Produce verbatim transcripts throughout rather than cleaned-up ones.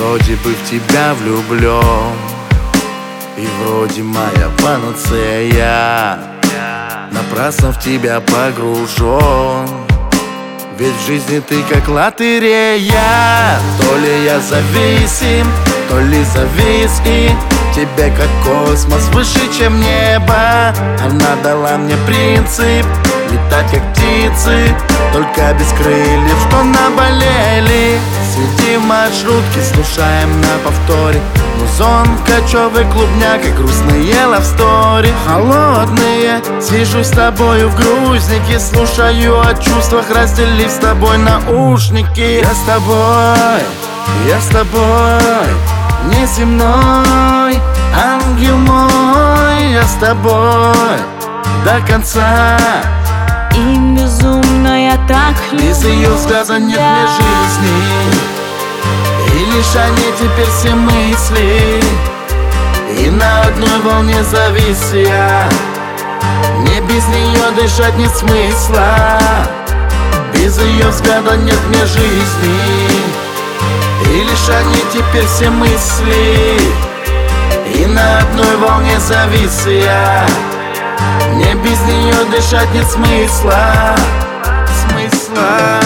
вроде бы в тебя влюблен, и вроде моя панацея. Напрасно в тебя погружен, ведь в жизни ты как лотерея. То ли я зависим, то ли завис, и тебе как космос выше, чем небо. Она дала мне принцип летать как птицы, только без крыльев, что наболели. Сидим в маршрутке, слушаем на повторе музон, кочевый клубняк и грустные лавстори. Холодные, сижу с тобою в грузнике, слушаю о чувствах, разделив с тобой наушники. Я с тобой, я с тобой, неземной ангел мой. Я с тобой до конца, и безумно я так люблю. Без ее взгляда нет мне жизни, и лишь о ней теперь все мысли, и на одной волне завис я. Мне без нее дышать нет смысла, без ее взгляда нет мне жизни, и лишь о ней теперь все мысли, и на одной волне завис я. Мне без нее дышать нет смысла, смысла.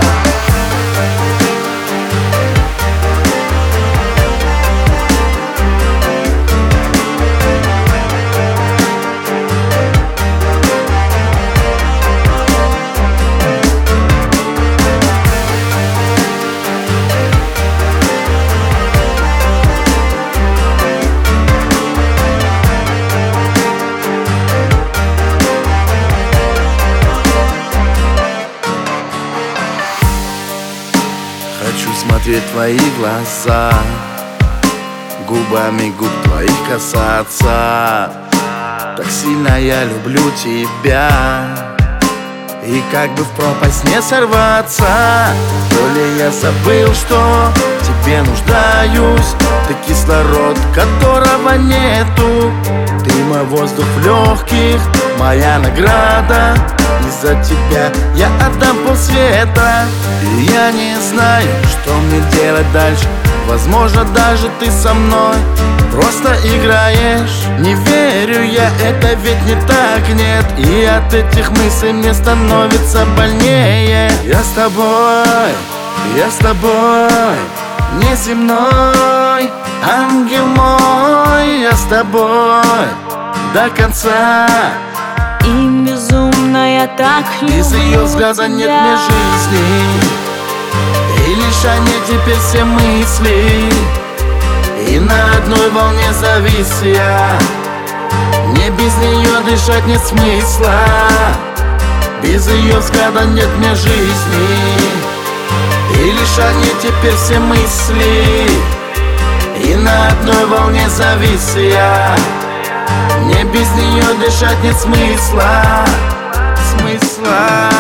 Хочу смотреть в твои глаза, губами губ твоих касаться. Так сильно я люблю тебя, и как бы в пропасть не сорваться. То ли я забыл, что в тебе нуждаюсь, ты кислород, которого нету. Ты мой воздух в легких, моя награда. За тебя я отдам полсвета, и я не знаю, что мне делать дальше. Возможно, даже ты со мной просто играешь. Не верю я, это ведь не так, нет. И от этих мыслей мне становится больнее. Я с тобой, я с тобой, неземной ангел мой. Я с тобой до конца, и безумно я так люблю. Без ее взгляда нет мне жизни, и лишь о ней теперь все мысли, и на одной волне завис я. Мне без нее дышать нет смысла, без ее взгляда нет мне жизни, и лишь о ней теперь все мысли, и на одной волне завис я. Мне без нее дышать нет смысла, смысла.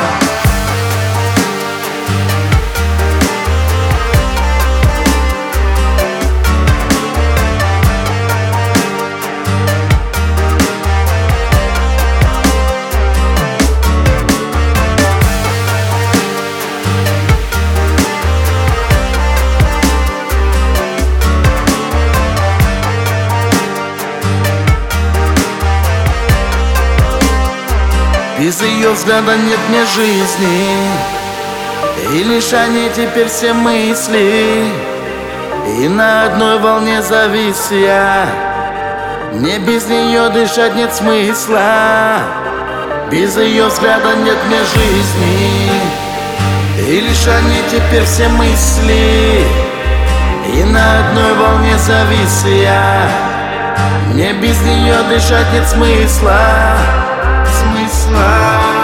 Без ее взгляда нет мне жизни, и лишь о ней теперь все мысли, и на одной волне завис я. Мне без нее дышать нет смысла, без ее взгляда нет мне жизни, и лишь о ней теперь все мысли, и на одной волне завис я. Мне без нее дышать нет смысла, смысла.